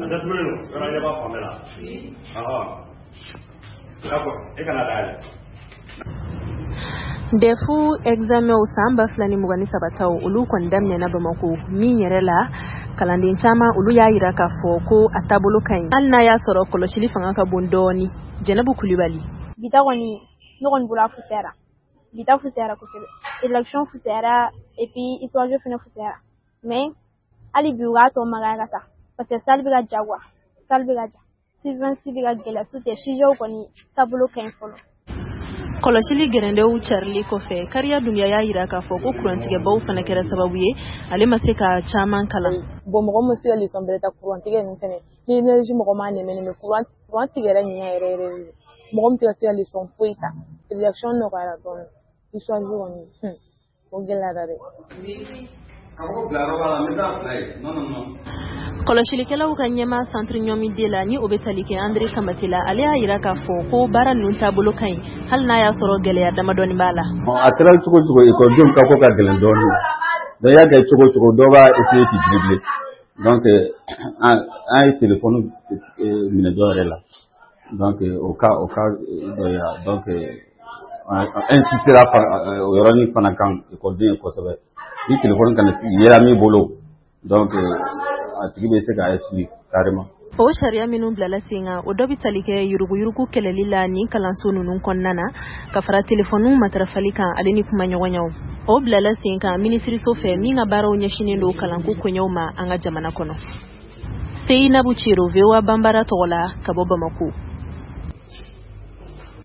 Defu examen o samba flani mugani sabataw ulu kon damne na Bamako min yere la kalandin chama ulu ya yira ka fo ko atabulu kan alna ya soro koloshili fanga ka bondoni Jenabu Kulibali bita woni no kon bula fusera bita fusera ko election fusera et puis histoire je fina fusera mais ali biwa to magaga sa parce que salbiga jagwa salbiga ja Sylvain Sibiga gela sute shijo koni tabulu kan folo Koloshili gerende u Charlie Kofe kariya dunya ya yira ka fo ko kurantige baw fana kera sababu ye ale maseka chaman kala bo mo mo si ali sombre ta kurantige ntene ni energy mo ma ne me kurantige ra nya ere mo mo ti ali son fuita election no gara don iso azu woni o gela dare Koloshili kala u kanyema centre nyomi dela ni obetalike Andre Kamatila ale ya yira ka fo ko baran nun tabulu kai hal na ya soro gele ya dama doni bala atral tuko ko jom ka ko ka gele doni da ya ga tuko do ba essayer ti dribble donc un téléphone mine do là donc au cas de ya donc inspira yorani fanakan ko din ko sabe ni téléphone kan yera mi bolo donc atigibe se ka explique carrément o sharia minun blala singa o dobi talike yurugu kelelila ni kalanso nunun konnana ka fara telefonu matrafalika aleni kuma nyawanyaw o blala singa ministry sofe minga baro nyashine ndo kalanku konyoma anga jamana kono Seina Buchiro vewa bambara tola kaboba maku